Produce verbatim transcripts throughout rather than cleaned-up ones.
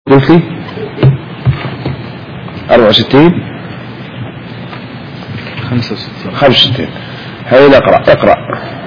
قلت أربعة وستين خمسة وستين خمسة وستين. هيا نقرأ اقرأ.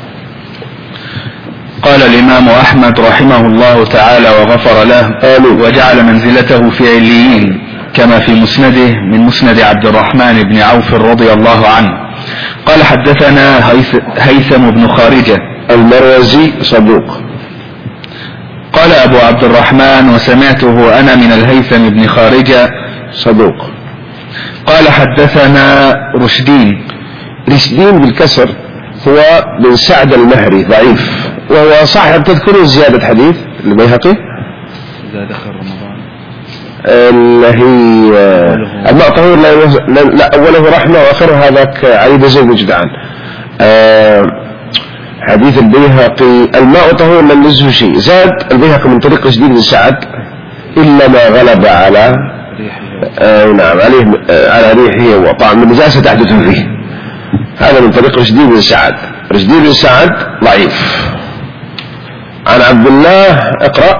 قال الإمام أحمد رحمه الله تعالى وغفر له آمين. وجعل منزلته في عليين كما في مسنده من مسند عبد الرحمن بن عوف رضي الله عنه قال حدثنا هيثم بن خارجة المروزي صدوق. قال أبو عبد الرحمن وسمعته أنا من الهيثم بن خارجة صدوق. قال حدثنا رشدين. رشدين بالكسر هو بن سعد المهري ضعيف، وهو صاحب تذكر زيادة حديث البيهقي إذا دخل رمضان اللي هي الماء طهور لا, لا أوله رحمة وآخره هذاك علي بن زيد بن جدعان. أه حديث البيهقي الماء طهور لم يجزه شيء، زاد البيهقي من طريق رشدين بن سعد إلا ما غلب على آه نعم عليه آه على ريحه وطعم النجاسة تحدث فيه. هذا من طريق رشدين بن سعد. رشدين بن سعد ضعيف. عن عبد الله اقرأ.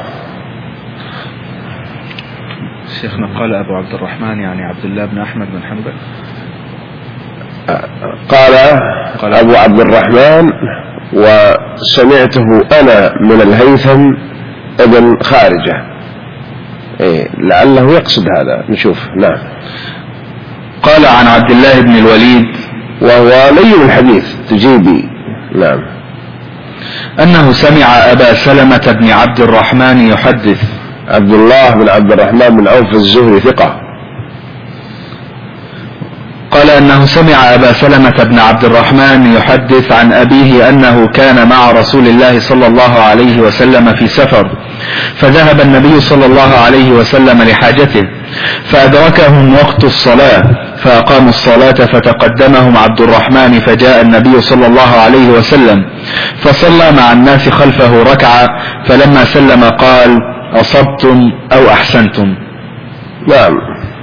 شيخنا قال أبو عبد الرحمن يعني عبد الله بن أحمد بن حنبل. قال, قال أبو عبد الرحمن وسمعته أنا من الهيثم ابن خارجة. إيه لعله يقصد هذا نشوف. نعم. قال عن عبد الله بن الوليد وهو لين الحديث تجيبي. نعم. أنه سمع أبا سلمة بن عبد الرحمن يحدث. عبد الله بن عبد الرحمن بن عوف الزهري ثقة. قال أنه سمع أبا سلمة بن عبد الرحمن يحدث عن أبيه أنه كان مع رسول الله صلى الله عليه وسلم في سفر، فذهب النبي صلى الله عليه وسلم لحاجته فأدركهم وقت الصلاة فأقاموا الصلاة فتقدمهم عبد الرحمن فجاء النبي صلى الله عليه وسلم فصلى مع الناس خلفه ركعة فلما سلم قال أصبتم أو أحسنتم. نعم.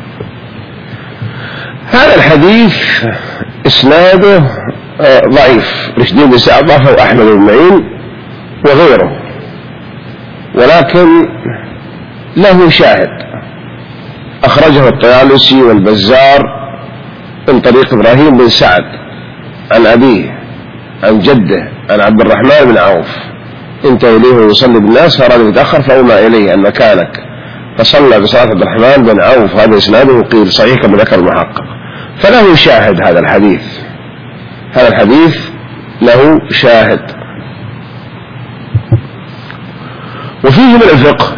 هذا الحديث إسناده ضعيف. رشدين بن سعد ضعفه أحمد بن معين وغيره، ولكن له شاهد أخرجه الطيالسي والبزار من طريق إبراهيم بن سعد عن أبيه عن جده عن عبد الرحمن بن عوف انتهى إليه ويصلي بالناس فأراد يتأخر فأومى إليه أن مكانك فصلى بصلاة عبد الرحمن بن عوف. هذا إسناده قيل صحيح كما ذكر المحقق، فله شاهد هذا الحديث. هذا الحديث له شاهد. وفيه من الفقه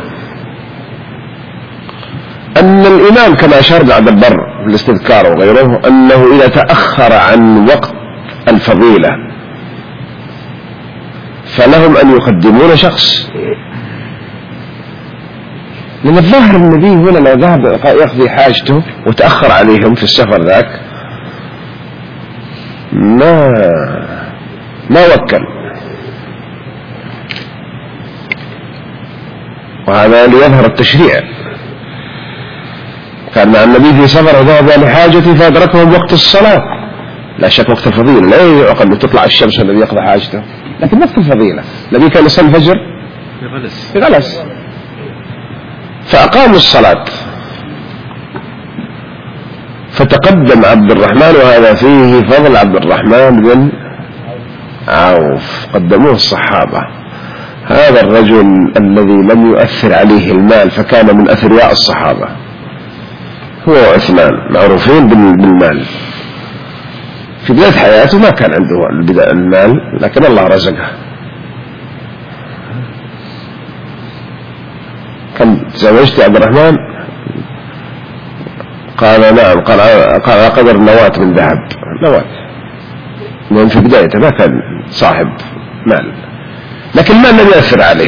أن الإمام كما أشار عبد البر في الاستذكار وغيره أنه إذا تأخر عن وقت الفضيلة فلهم أن يقدمون شخص، لأن الظاهر النبي هنا لو ذهب يقضي حاجته وتأخر عليهم في السفر ذاك ما ما وكل، وهذا ليظهر التشريع. كان مع النبي في سفر وذهب لحاجته فأدركهم وقت الصلاة، لا شك وقت الفضيلة لا يعقل تطلع الشمس الذي يقضي حاجته، لكن وقت الفضيلة النبي كان يصلي الفجر في غلس في غلس فأقاموا الصلاة فتقدم عبد الرحمن، وهذا فيه فضل عبد الرحمن بن عوف قدموه الصحابة. هذا الرجل الذي لم يؤثر عليه المال فكان من أثرياء الصحابة هو عثمان معروفين بالمال. في بداية حياته ما كان عنده المال لكن الله رزقه. كم تزوجت عبد الرحمن؟ قال نعم. قال قال قدر نواة من ذهب. نواة من في بدايته ما كان صاحب مال، لكن المال لم يأثر عليه.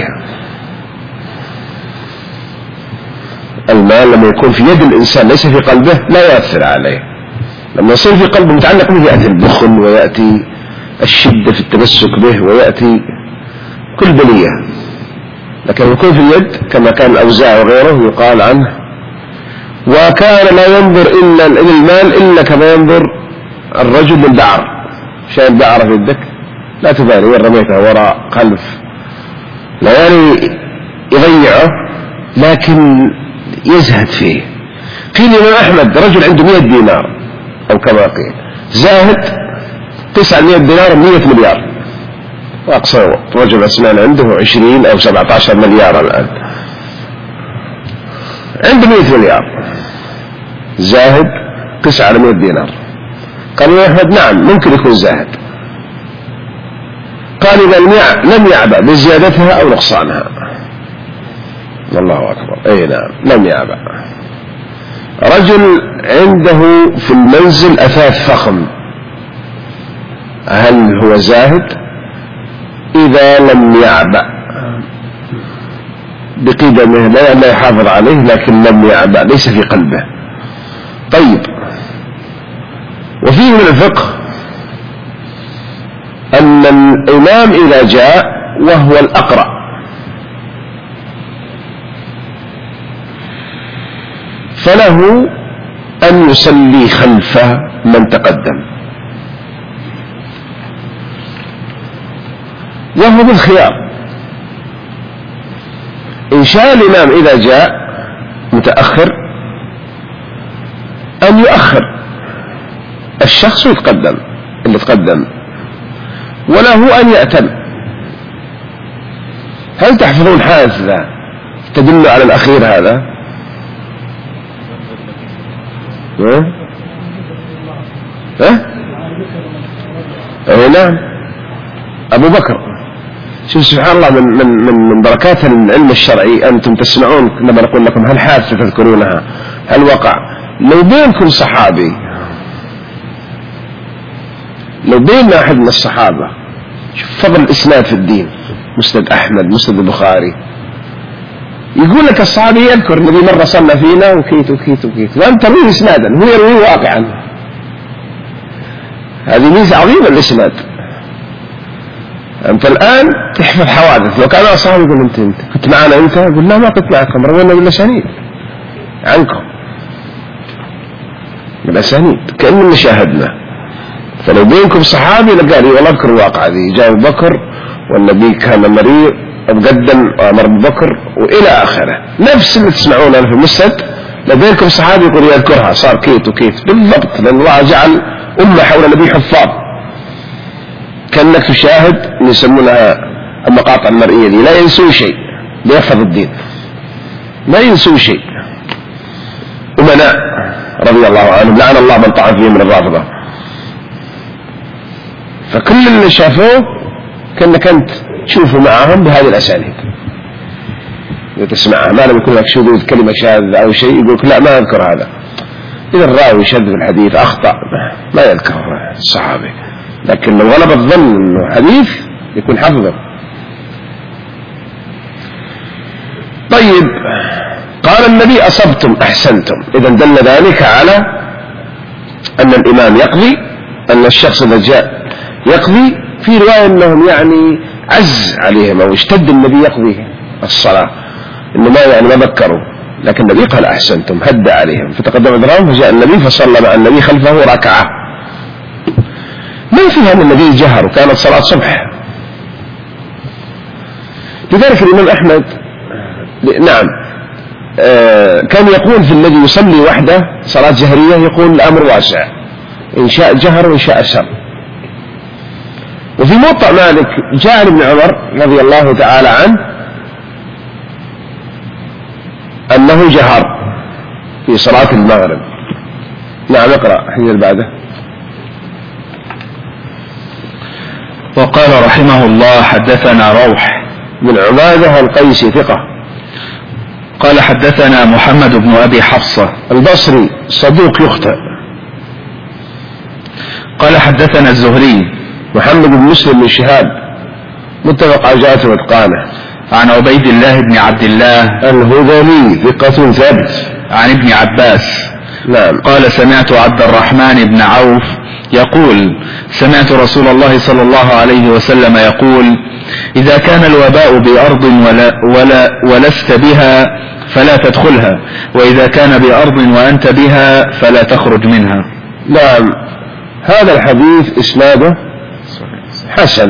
المال لما يكون في يد الإنسان ليس في قلبه لا يأثر عليه. لما يصير في قلبه متعلق به يأتي البخل ويأتي الشدة في التمسك به ويأتي كل بلية، لكن يكون في اليد كما كان الأوزاع وغيره يقال عنه وكان لا ينظر إلا إلى المال إلا كما ينظر الرجل للبعر. شايل البعرة في يدك لا تبالي وين رميتها وراء خلف، لا يعني يضيعه، لكن يزهد فيه. قيل الإمام أحمد رجل عنده مئة دينار أو كما قيل، زاهد تسعمائة دينار مئة مليار، وأقصى رجل أسنان عنده عشرين أو سبعة عشر مليار الآن، عنده مئة مليار، زاهد تسعمائة دينار. قال الإمام أحمد نعم ممكن يكون زاهد. قال إذا لم يعبأ بزيادتها أو نقصانها. الله أكبر. أي نعم لم يعبأ. رجل عنده في المنزل أثاث فخم، هل هو زاهد؟ إذا لم يعبأ بقدمه، لا يحافظ عليه لكن لم يعبأ، ليس في قلبه. طيب، وفيه من الفقه أن الإمام إذا جاء وهو الأقرأ فله أن يصلي خلف من تقدم، وهو بالخيار. إن شاء الإمام إذا جاء متأخر أن يؤخر الشخص ويتقدم اللي تقدم، وله أن يأتم. هل تحفظون حادثة تدل على الأخير هذا؟ ها؟ ها؟ أي نعم، أبو بكر. شوف سبحان الله، من من من من بركات العلم الشرعي أنتم تسمعون لما نقول لكم هل حادثة تذكرونها، هل وقع. لو بينكم صحابي، لو بين أحد من الصحابة، شوف فضل الإسناد في الدين، مسند أحمد، مسند البخاري، يقول لك الصحابي يذكر النبي مرة صلى فينا وكيت وكيت وكيت، وأنت تروي إسنادا، هو يروي واقعا. هذه ميزة عظيمة الإسناد. أنت الآن تحفظ حوادث، لو كان صحابي يقول أنت أنت كنت معنا أنت، يقول لا ما كنت معكم، روينا بالأسانيد عنكم بالأسانيد كأننا شاهدنا. فلو بينكم صحابي لقال لي والله اذكر الواقعة ذي، جاء أبو بكر والنبي كان مريض وقدم أمر أبو بكر وإلى آخره، نفس اللي تسمعونه في المسند. لو بينكم صحابي يقول يذكرها، صار كيت وكيت بالضبط، لأن الله جعل أمة حول النبي حفاظ، كأنك تشاهد اللي يسمونها المقاطع المرئية دي، لا ينسوا شيء، بيحفظ الدين، لا ينسوا شيء. أمناء رضي الله عنهم، لعن الله من طعن فيهم من الرافضة. فكل اللي شافوه كأنك أنت تشوفه معهم بهذه الأساليب، إذا تسمعها ما لم يكن لك شو يقول كلمة شاذة أو شيء يقولك لا ما أذكر هذا. إذا الراوي شذ في الحديث أخطأ ما يذكر الصحابي، لكن لو غلب الظن أنه حديث يكون حفظه. طيب، قال النبي أصبتم أحسنتم. إذا دل ذلك على أن الإمام يقضي، أن الشخص الذي جاء يقضي. في رواية أنهم يعني عز عليهم أو اشتد النبي يقضي الصلاة، إنه ما يعني ما ذكروا، لكن النبي قال أحسنتم، هدى عليهم. فتقدم ذراهم فجاء النبي فصلى مع النبي خلفه ركعة. ما فيها أن النبي جهر وكانت صلاة صبح. لذلك الإمام أحمد نعم آه كان يقول في الذي يصلي وحده صلاة جهرية، يقول الأمر واسع، إن شاء جهر وإن شاء سر. وفي موطأ مالك جاء ابن عمر رضي الله تعالى عنه أنه جهر في صلاة المغرب. نعم اقرأ حين بعده. وقال رحمه الله حدثنا روح بن عبادة القيسي ثقة. قال حدثنا محمد بن أبي حفصة البصري صدوق يخطئ. قال حدثنا الزهري محمد بن مسلم بن شهاب متفق على جاءته واتقانه. عن عبيد الله بن عبد الله الهذلي ثقة ثابت. عن ابن عباس نعم قال سمعت عبد الرحمن بن عوف يقول سمعت رسول الله صلى الله عليه وسلم يقول إذا كان الوباء بأرض ولا ولا ولست بها فلا تدخلها، وإذا كان بأرض وأنت بها فلا تخرج منها. نعم، هذا الحديث إسناده حسن،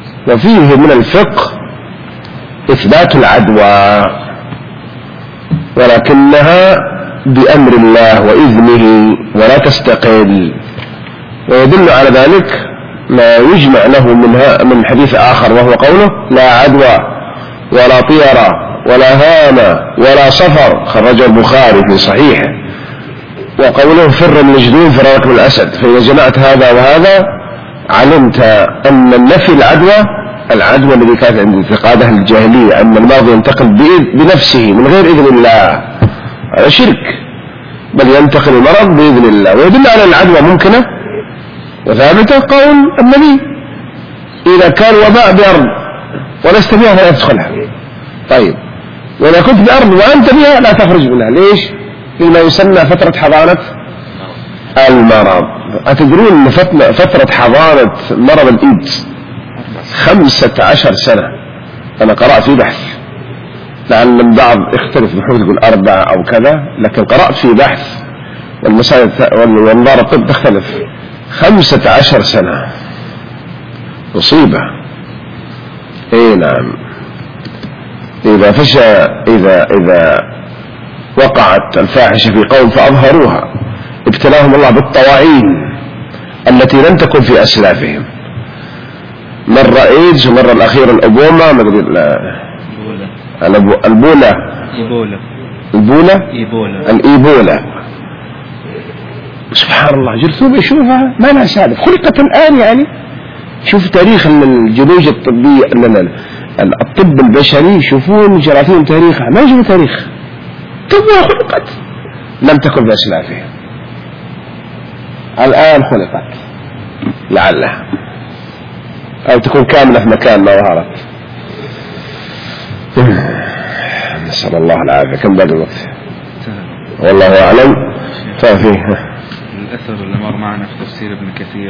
وفيه من الفقه إثبات العدوى، ولكنها بأمر الله وإذنه ولا تستقل. ويدل على ذلك ما يجمع له منها من حديث آخر وهو قوله لا عدوى ولا طيرة ولا هامة ولا صفر، خرجه البخاري في صحيحه. وقوله فر من الجذوم فرارك من الأسد. فإذا جمعت هذا وهذا علمت أن النفي العدوى العدوى الذي كانت عند اعتقاد أهل الجاهلية أن المرض ينتقل بنفسه من غير إذن الله، هذا شرك، بل ينتقل المرض بإذن الله. ويدل على العدوى ممكنة وثابتة قول النبي إذا كان وباء بأرض ولست بها فلا تدخلها. طيب وإذا كنت بأرض وأنت بها لا تخرج منها. ليش؟ لما يسمى فترة حضانة المرض. أتدرون أن فترة حضانة مرض الإيدز خمسة عشر سنة؟ أنا قرأت في بحث، لعل البعض اختلف بحوث يقول أربعة أو كذا، لكن قرأت في بحث والمسائل والنظار الطب تختلف. خمسة عشر سنة مصيبة. اي نعم. إذا فشى إذا إذا وقعت الفاحشة في قوم فأظهروها ابتلاهم الله بالطواعين التي لم تكن في أسلافهم. مرة إيدز ومرة الأخير الأبوما مدري البولة إيبولا البولة إيبولا الإيبولا. سبحان الله جرثوم يشوفها ما لها سالف، خلقت الآن. يعني شوف تاريخ الجيولوجيا الطبية الطب البشري، يشوفون جراثيم تاريخها ما يجوا تاريخ طبها خلقت لم تكن بأسلافها، الآن خلقت لعلها أو تكون كاملة في مكان ما ظهرت. نسأل الله العافية. كم بعد الوقت؟ والله أعلم. ففيه الأثر اللي مر معنا في تفسير ابن كثير،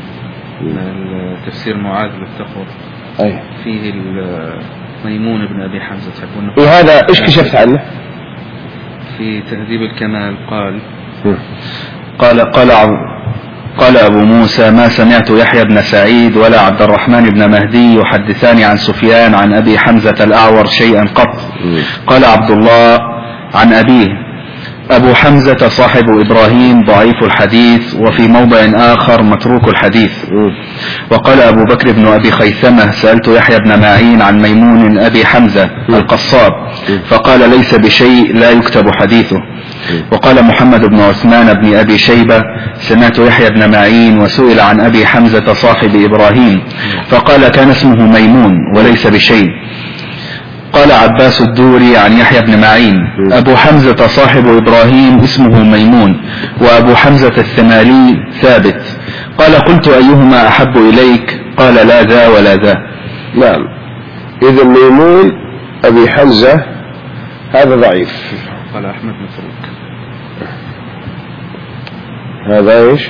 تفسير معاذ بالتقوى، أي فيه ميمون بن أبي حمزة تحبونه. إيه هذا إيش كشفت عنه؟ في تهذيب الكمال قال قال قال قال أبو موسى ما سمعت يحيى بن سعيد ولا عبد الرحمن بن مهدي يحدثان عن سفيان عن أبي حمزة الأعور شيئا قط. قال عبد الله عن أبيه أبو حمزة صاحب إبراهيم ضعيف الحديث وفي موضع آخر متروك الحديث. وقال أبو بكر بن أبي خيثمة سألت يحيى بن معين عن ميمون أبي حمزة القصاب فقال ليس بشيء لا يكتب حديثه. وقال محمد بن عثمان بن أبي شيبة سمعت يحيى بن معين وسئل عن أبي حمزة صاحب إبراهيم فقال كان اسمه ميمون وليس بشيء. قال عباس الدوري عن يحيى بن معين أبو حمزة صاحب إبراهيم اسمه ميمون وأبو حمزة الثمالي ثابت. قال قلت أيهما أحب إليك؟ قال لا ذا ولا ذا. نعم. إذا ميمون أبي حمزة هذا ضعيف. قال أحمد متروك. هذا إيش؟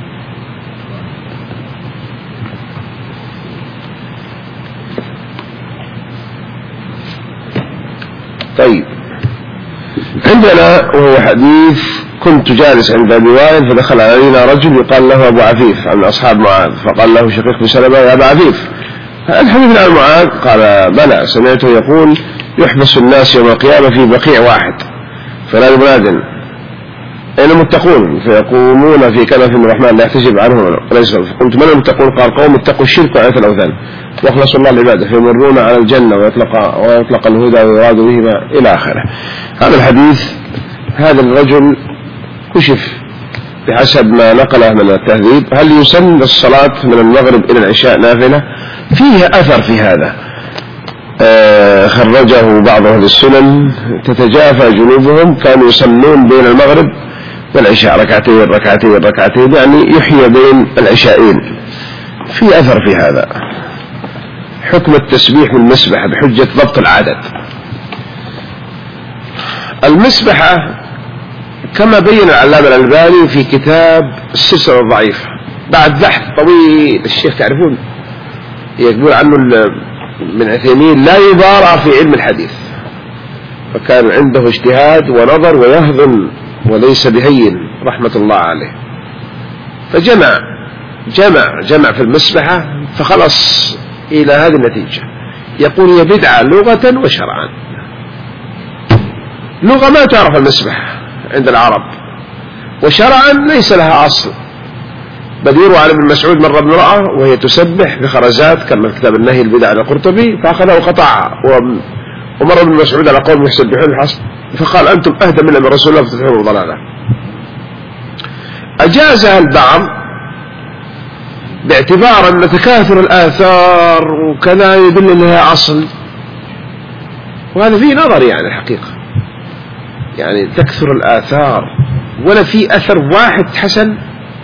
طيب عندنا وهو حديث كنت جالس عند أبي وائل فدخل علينا رجل يقال له أبو عفيف عن أصحاب معاذ فقال له شقيق بن سلمة يا أبا عفيف الحديث عن معاذ؟ قال بلى سمعته يقول يحبس الناس يوم القيامة في بقيع واحد فلا مناد أين المتقون فيقومون في كنف الرحمن لا يحتجب عنهم ليس. فقلت من المتقون؟ قال قوم اتقوا الشرك وعيث الأوثان واخلصوا الله العبادة فيمرون على الجنة ويطلق, ويطلق الهدى ويراد بهما إلى آخره. هذا الحديث هذا الرجل كشف بحسب ما نقله من التهذيب هل يسن الصلاة من المغرب إلى العشاء نافلة؟ فيه أثر في هذا آه خرجه بعض أهل السنن تتجافى جنوبهم كانوا يصلون بين المغرب والعشاء ركعتين ركعتين ركعتين يعني يحيى بين العشاءين. في أثر في هذا. حكم التسبيح والمسبحة بحجة ضبط العدد. المسبحة كما بين العلامة الألباني في كتاب السلسلة الضعيفة بعد بحث طويل الشيخ تعرفون يقول عنه من عثيمين لا يبارع في علم الحديث فكان عنده اجتهاد ونظر ويهضم وليس بهين رحمة الله عليه فجمع جمع جمع في المسبحة فخلص إلى هذه النتيجة. يقول هي بدعة لغة وشرعا لغة ما تعرف المسبح عند العرب، وشرعا ليس لها أصل. بل يروى عن ابن مسعود مرة امرأة وهي تسبح بخرزات كما في كتاب النهي البدع للقرطبي فأخذها وقطعها، ومر ابن مسعود على قوم يسبحون الحصر فقال أنتم أهدى من أمر رسول الله فتفهموا ضلالة. أجازها البعض باعتبار أن تكاثر الآثار وكذا يدل لها أصل، وهذا فيه نظر يعني الحقيقة، يعني تكثر الآثار ولا في أثر واحد حسن.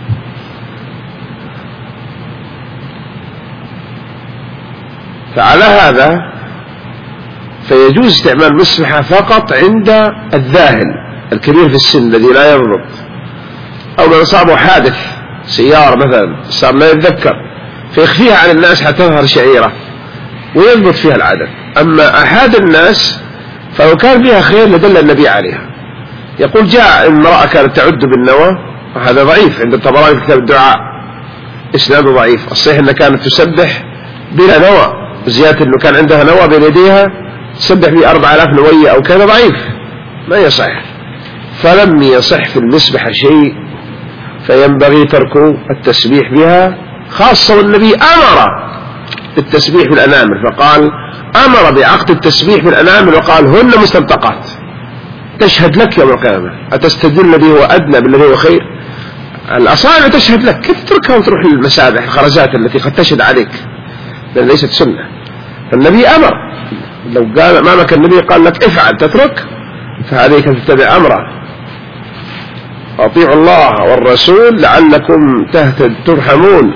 فعلى هذا فيجوز استعمال مسبحة فقط عند الذاهل الكبير في السن الذي لا يضبط، أو من أصابه حادث سيارة مثلا صار لا يتذكر فيخفيها عن الناس حتى تظهر شعيرة ويضبط فيها العدد. أما أحد الناس فلو كان فيها خير لدل النبي عليها. يقول جاء امرأة كانت تعد بالنوى، وهذا ضعيف عند الطبراني في كتاب الدعاء، إسناده ضعيف. الصحيح أنها كانت تسبح بلا نوى، زيادة أنه كان عندها نوى بين يديها تسبح به أربع آلاف نوية أو كذا، ضعيف ما يصح. فلم يصح في المسبحة شيء، فينبغي ترك التسبيح بها، خاصة والنبي أمر بالتسبيح بالأنامل، فقال أمر بعقد التسبيح بالأنامل وقال هن مستنطقات تشهد لك يوم القيامة، أتستدل الذي هو أدنى بالذي هو خير؟ الأصابع تشهد لك، كيف تتركها وتروح للمسابح الخرزات التي قد تشهد عليك؟ لأن ليست سنة. فالنبي أمر، لو قال أمامك النبي قال لك افعل تترك، فعليك أن تتبع أمره. أطيعوا الله والرسول لعلكم تهتد ترحمون.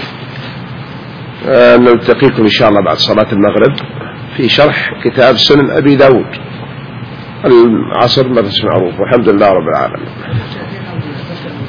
آه نلتقيكم إن شاء الله بعد صلاة المغرب في شرح كتاب سنن أبي داود العصر، ما معروف، والحمد لله رب العالمين.